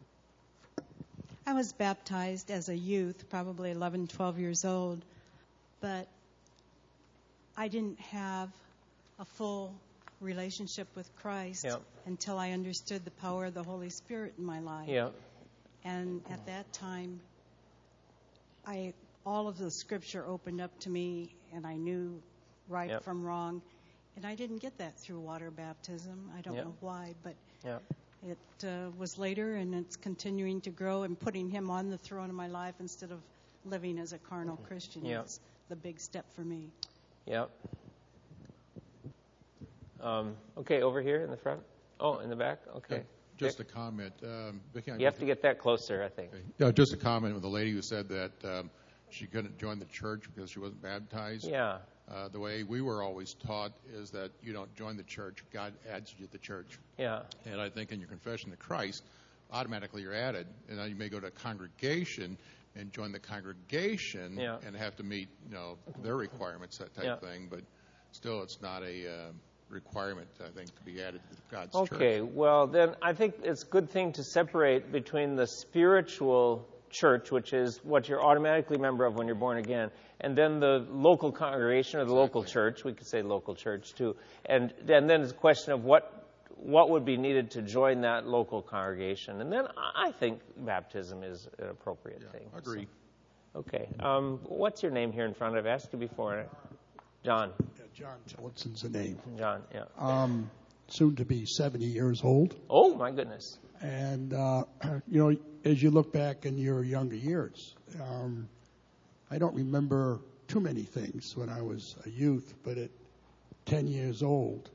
I was baptized as a youth, probably eleven, twelve years old, but I didn't have a full relationship with Christ Yep. until I understood the power of the Holy Spirit in my life. Yeah. And at that time, I all of the Scripture opened up to me, and I knew right Yep. from wrong. And I didn't get that through water baptism. I don't Yep. know why, but Yeah. it uh, was later, and it's continuing to grow and putting Him on the throne of my life instead of living as a carnal Christian. Yeah. It's the big step for me. Yep. Um, okay, over here in the front. Oh, in the back? Okay. Just Dick? a comment. Um, Vicki, I You have to get that closer, I think. Okay. Yeah, just a comment with the lady who said that um, she couldn't join the church because she wasn't baptized. Yeah. Uh, the way we were always taught is that you don't join the church, God adds you to the church. Yeah. And I think in your confession to Christ, automatically you're added. And now you may go to a congregation and join the congregation Yeah. and have to meet, you know, their requirements, that type Yeah. of thing. But still, it's not a uh, requirement, I think, to be added to God's church. Okay, well, then I think it's a good thing to separate between the spiritual church, which is what you're automatically a member of when you're born again, and then the local congregation or the local church. We could say local church, too. And, and then it's a question of what what would be needed to join that local congregation. And then I think baptism is an appropriate Yeah, thing. I agree. So, okay. Um, what's your name here in front? I've asked you before. John. Yeah, John Tillotson's the name. John, yeah. Um, soon to be seventy years old. Oh, my goodness. And, uh, you know, as you look back in your younger years, um, I don't remember too many things when I was a youth, but at ten years old,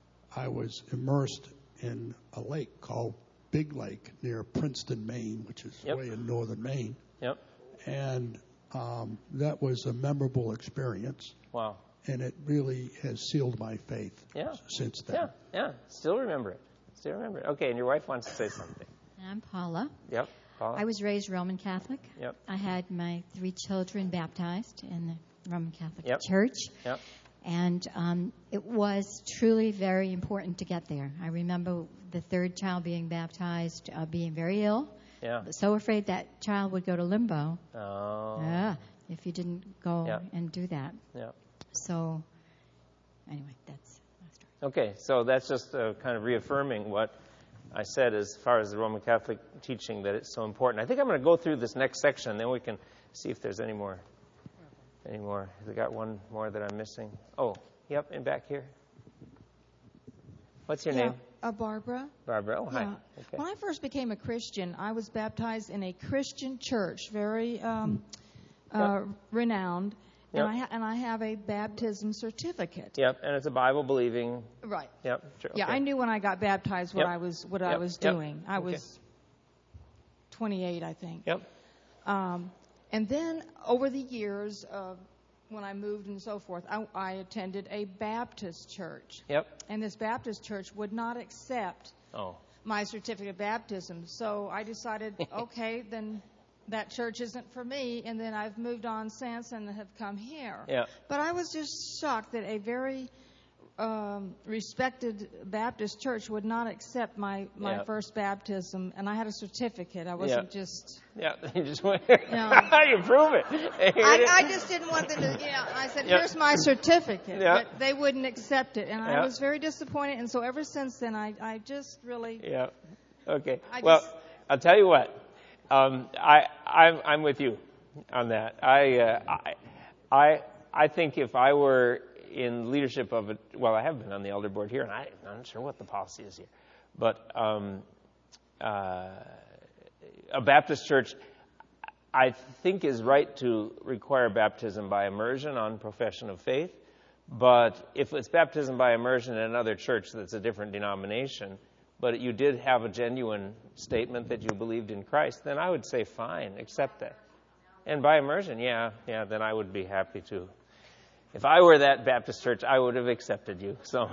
I was immersed in a lake called Big Lake near Princeton, Maine, which is Yep. way in northern Maine. Yep. And um, that was a memorable experience, Wow. and it really has sealed my faith Yeah. since then. Yeah, yeah. Still remember it. Still remember it. Okay, and your wife wants to say something. I'm Paula. Yep. Paula? I was raised Roman Catholic. Yep. I had my three children baptized in the Roman Catholic Yep. Church. Yep. And um, it was truly very important to get there. I remember the third child being baptized, uh, being very ill. Yeah. So afraid that child would go to limbo. Oh. Yeah, if you didn't go Yeah. and do that. Yeah. So, anyway, that's my story. Okay, so that's just uh, kind of reaffirming what I said as far as the Roman Catholic teaching, that it's so important. I think I'm going to go through this next section, and then we can see if there's any more. Any more? We got one more that I'm missing. Oh, yep, and back here. What's your yeah, name? Uh, Barbara. Barbara. Oh, hi. Yeah. Okay. When I first became a Christian, I was baptized in a Christian church, very um, uh, renowned, Yep. and I ha- and I have a baptism certificate. Yep, and it's a Bible believing. Right. Yep. Sure, Yeah, okay. I knew when I got baptized what Yep. I was what I Yep. was Yep. doing. I Okay. was twenty-eight, I think. Yep. Um, and then over the years of when I moved and so forth, I, I attended a Baptist church. Yep. And this Baptist church would not accept Oh. my certificate of baptism. So I decided, okay, then that church isn't for me. And then I've moved on since and have come here. Yeah. But I was just shocked that a very um, respected Baptist church would not accept my, my Yeah. first baptism. And I had a certificate. I wasn't Yeah. just... Yeah, you just went. No. You prove it. I, I just didn't want them to, you know, I said, Yeah. here's my certificate. Yeah. But they wouldn't accept it. And Yeah. I was very disappointed. And so ever since then, I, I just really... Yeah. Okay. I Well, just- I'll tell you what. Um, I, I'm, I'm with you on that. I, uh, I, I, I think if I were in leadership of a, well, I have been on the elder board here, and I, I'm not sure what the policy is here, but um, uh, a Baptist church, I think, is right to require baptism by immersion on profession of faith. But if it's baptism by immersion in another church that's a different denomination, but you did have a genuine statement that you believed in Christ, then I would say fine, accept that. And by immersion, yeah, yeah, then I would be happy to. If I were that Baptist church, I would have accepted you. So,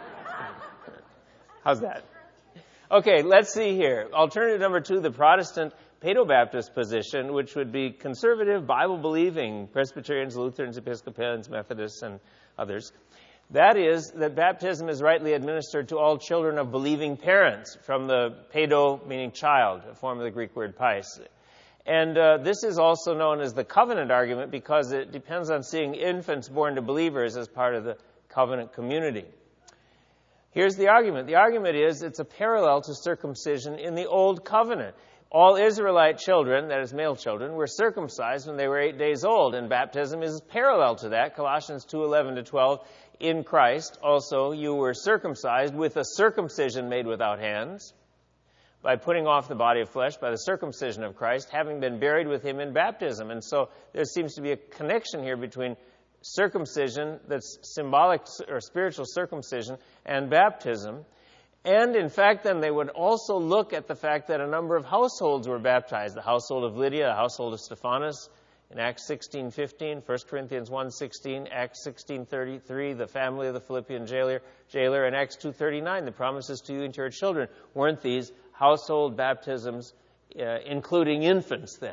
how's that? Okay, let's see here. Alternative number two, the Protestant Paedo-Baptist position, which would be conservative, Bible-believing Presbyterians, Lutherans, Episcopalians, Methodists, and others. That is, that baptism is rightly administered to all children of believing parents, from the pedo, meaning child, a form of the Greek word pais. And uh, this is also known as the covenant argument because it depends on seeing infants born to believers as part of the covenant community. Here's the argument. The argument is it's a parallel to circumcision in the Old Covenant. All Israelite children, that is male children, were circumcised when they were eight days old, and baptism is parallel to that. Colossians two eleven to twelve, in Christ also you were circumcised with a circumcision made without hands, by putting off the body of flesh by the circumcision of Christ, having been buried with him in baptism. And so there seems to be a connection here between circumcision, that's symbolic or spiritual circumcision, and baptism. And in fact, then they would also look at the fact that a number of households were baptized. The household of Lydia, the household of Stephanas, in Acts sixteen fifteen, First Corinthians one sixteen, Acts sixteen thirty-three, the family of the Philippian jailer, jailer, and Acts two thirty-nine, the promises to you and to your children. Weren't these household baptisms, uh, including infants then?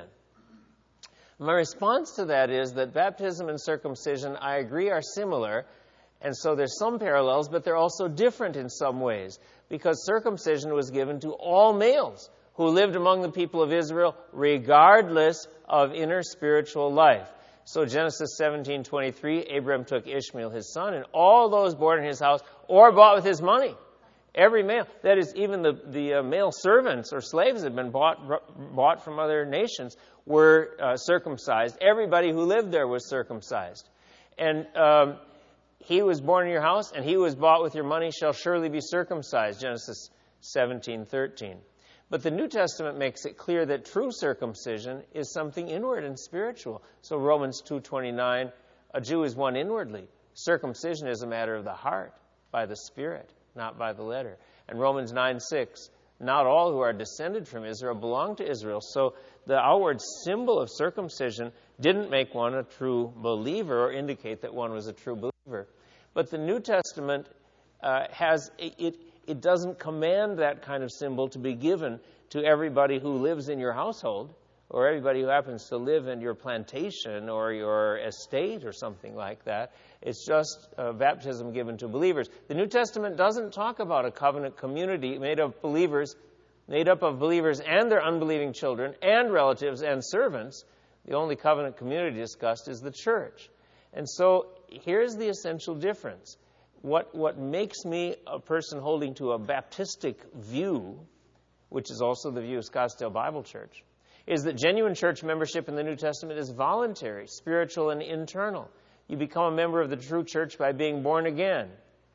My response to that is that baptism and circumcision, I agree, are similar. And so there's some parallels, but they're also different in some ways, because circumcision was given to all males who lived among the people of Israel, regardless of inner spiritual life. So Genesis seventeen twenty-three, Abraham took Ishmael his son, and all those born in his house or bought with his money. Every male, that is, even the, the uh, male servants or slaves that had been bought, bought from other nations, were uh, circumcised. Everybody who lived there was circumcised. And um, he was born in your house, and he who was bought with your money shall surely be circumcised, Genesis seventeen thirteen. But the New Testament makes it clear that true circumcision is something inward and spiritual. So Romans two twenty-nine, a Jew is one inwardly. Circumcision is a matter of the heart, by the Spirit, not by the letter. And Romans nine six, not all who are descended from Israel belong to Israel. So the outward symbol of circumcision didn't make one a true believer or indicate that one was a true believer. But the New Testament uh, has, it, it doesn't command that kind of symbol to be given to everybody who lives in your household or everybody who happens to live in your plantation or your estate or something like that. It's just uh, baptism given to believers. The New Testament doesn't talk about a covenant community made of believers, made up of believers and their unbelieving children and relatives and servants. The only covenant community discussed is the church. And so here's the essential difference. What, what makes me a person holding to a Baptistic view, which is also the view of Scottsdale Bible Church, is that genuine church membership in the New Testament is voluntary, spiritual, and internal. You become a member of the true church by being born again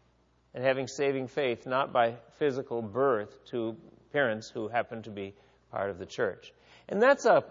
and having saving faith, not by physical birth to parents who happen to be part of the church. And that's a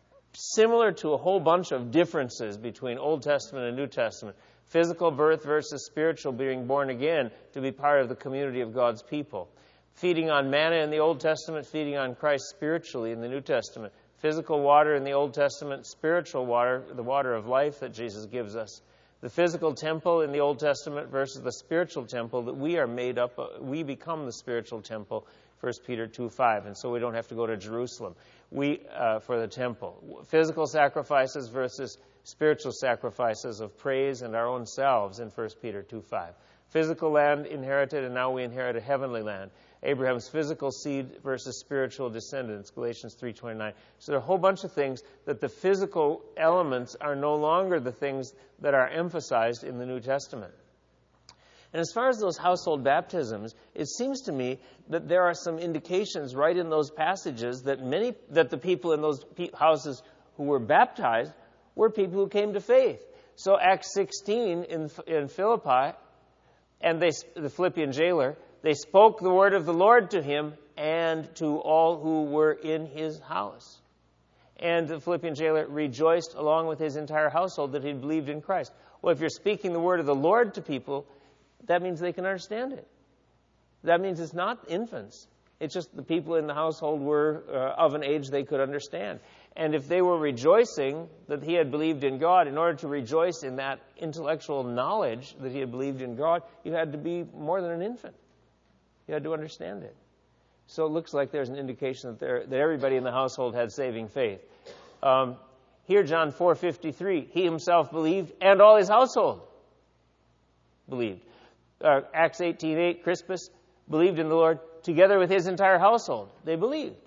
similar to a whole bunch of differences between Old Testament and New Testament. Physical birth versus spiritual being born again to be part of the community of God's people. Feeding on manna in the Old Testament, feeding on Christ spiritually in the New Testament. Physical water in the Old Testament, spiritual water, the water of life that Jesus gives us. The physical temple in the Old Testament versus the spiritual temple that we are made up of. We become the spiritual temple, First Peter two five, and so we don't have to go to Jerusalem we uh, for the temple. Physical sacrifices versus spiritual sacrifices of praise and our own selves in First Peter two five. Physical land inherited, and now we inherit a heavenly land. Abraham's physical seed versus spiritual descendants, Galatians three twenty-nine. So there are a whole bunch of things that the physical elements are no longer the things that are emphasized in the New Testament. And as far as those household baptisms, it seems to me that there are some indications right in those passages that many that the people in those houses who were baptized were people who came to faith. So Acts sixteen in in Philippi, and they the Philippian jailer, they spoke the word of the Lord to him and to all who were in his house. And the Philippian jailer rejoiced along with his entire household that he believed in Christ. Well, if you're speaking the word of the Lord to people, that means they can understand it. That means it's not infants. It's just the people in the household were uh, of an age they could understand. And if they were rejoicing that he had believed in God, in order to rejoice in that intellectual knowledge that he had believed in God, you had to be more than an infant. You had to understand it. So it looks like there's an indication that, there, that everybody in the household had saving faith. Um, here, John four fifty-three, he himself believed, and all his household believed. Uh, Acts eighteen eight, Crispus believed in the Lord together with his entire household. They believed.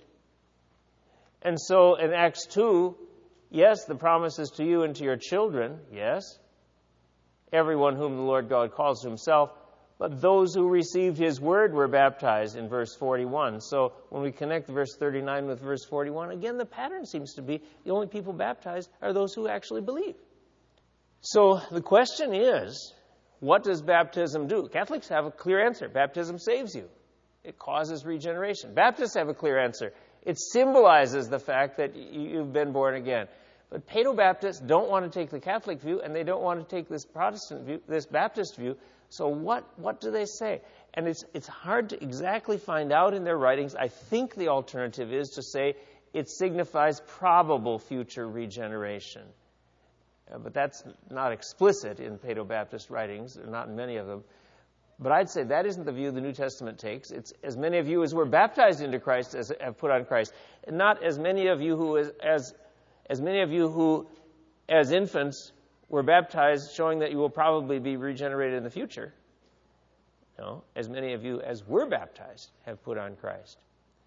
And so in Acts two, yes, the promise is to you and to your children, yes. Everyone whom the Lord God calls to himself. But those who received his word were baptized in verse forty-one. So when we connect verse thirty-nine with verse forty-one, again, the pattern seems to be the only people baptized are those who actually believe. So the question is, what does baptism do? Catholics have a clear answer. Baptism saves you. It causes regeneration. Baptists have a clear answer. It symbolizes the fact that you've been born again. But Paedo-Baptists don't want to take the Catholic view, and they don't want to take this Protestant view, this Baptist view. So what, what do they say? And it's, it's hard to exactly find out in their writings. I think the alternative is to say it signifies probable future regeneration. Uh, but that's not explicit in Paedo-Baptist writings, or not in many of them. But I'd say that isn't the view the New Testament takes. It's as many of you as were baptized into Christ as have put on Christ. And not as many of you who, as, as, as many of you who, as infants, were baptized, showing that you will probably be regenerated in the future. No, as many of you as were baptized have put on Christ.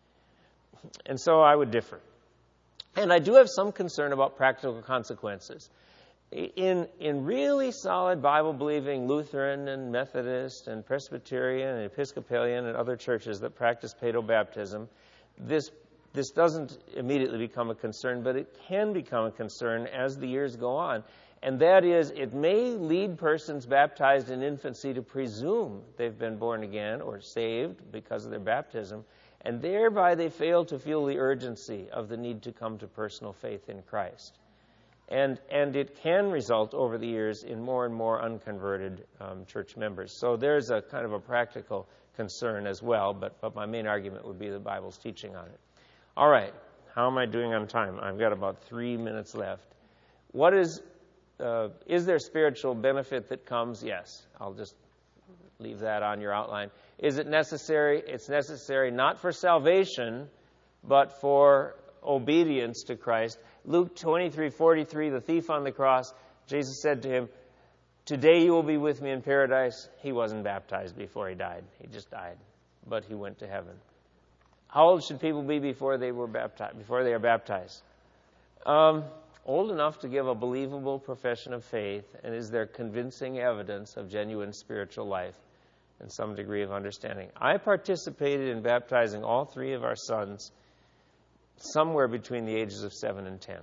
And so I would differ. And I do have some concern about practical consequences. In in really solid Bible-believing Lutheran and Methodist and Presbyterian and Episcopalian and other churches that practice paedo-baptism, this this doesn't immediately become a concern, but it can become a concern as the years go on. And that is, it may lead persons baptized in infancy to presume they've been born again or saved because of their baptism, and thereby they fail to feel the urgency of the need to come to personal faith in Christ. And and it can result over the years in more and more unconverted um, church members. So there's a kind of a practical concern as well, but, but my main argument would be the Bible's teaching on it. All right, how am I doing on time? I've got about three minutes left. What is, uh, is there spiritual benefit that comes? Yes, I'll just leave that on your outline. Is it necessary? It's necessary not for salvation, but for obedience to Christ. Luke twenty-three forty-three, the thief on the cross, Jesus said to him, "Today you will be with me in paradise." He wasn't baptized before he died. He just died, but he went to heaven. How old should people be before they were baptized? Before they are baptized, um, old enough to give a believable profession of faith, and is there convincing evidence of genuine spiritual life and some degree of understanding? I participated in baptizing all three of our sons somewhere between the ages of seven and ten,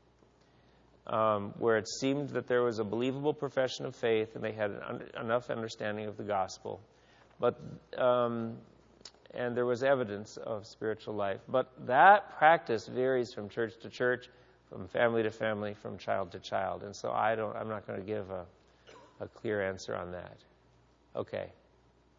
um, where it seemed that there was a believable profession of faith and they had an un- enough understanding of the gospel, but um, and there was evidence of spiritual life. But that practice varies from church to church, from family to family, from child to child, and so I don't. I'm not going to give a, a clear answer on that. Okay.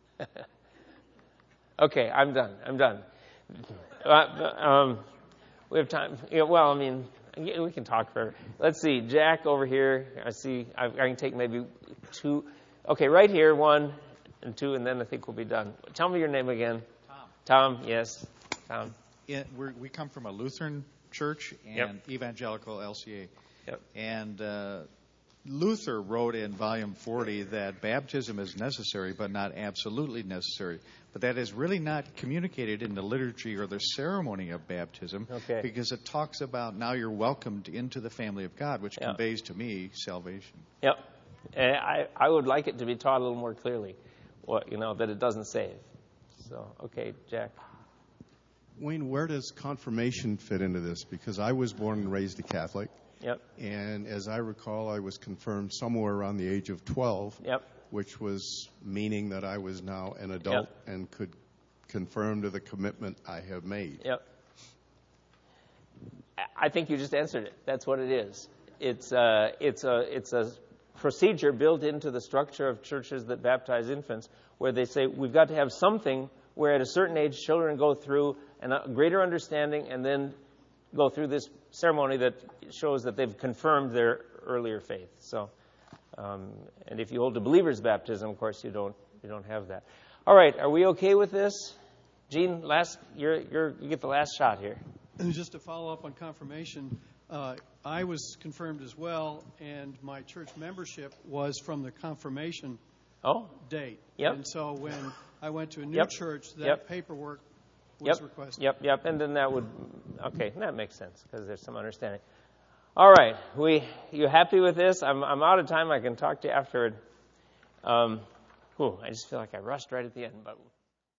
okay, I'm done. I'm done. Uh, um, We have time. Yeah, well, I mean, yeah, we can talk forever. Let's see. Jack over here. I see. I, I can take maybe two. Okay, right here, one and two, and then I think we'll be done. Tell me your name again. Tom. Tom, yes. Tom. It, we're, we come from a Lutheran church and Yep. evangelical L C A. Yep. And uh, Luther wrote in volume forty that baptism is necessary but not absolutely necessary. But that is really not communicated in the liturgy or the ceremony of baptism, Okay. because it talks about now you're welcomed into the family of God, which Yeah. conveys to me salvation. Yep. And I, I would like it to be taught a little more clearly, what, you know, that it doesn't save. So, okay, Jack. Wayne, where does confirmation fit into this? Because I was born and raised a Catholic. Yep. And as I recall, I was confirmed somewhere around the age of twelve, Yep. which was meaning that I was now an adult Yep. and could confirm to the commitment I have made. Yep. I think you just answered it. That's what it is. It's uh, it's a it's a procedure built into the structure of churches that baptize infants, where they say we've got to have something where at a certain age children go through an, a greater understanding and then go through this ceremony that shows that they've confirmed their earlier faith. So, um, and if you hold to believer's baptism, of course, you don't you don't have that. All right, are we okay with this? Gene, last you're you're you get the last shot here. And just to follow up on confirmation, uh, I was confirmed as well, and my church membership was from the confirmation oh. date. Yep. And so when I went to a new Yep. church, that Yep. paperwork was Yep. requested. Yep, yep, and then that would, okay, that makes sense because there's some understanding. All right, we, you happy with this? I'm, I'm out of time. I can talk to you afterward. Um, whew, I just feel like I rushed right at the end, but.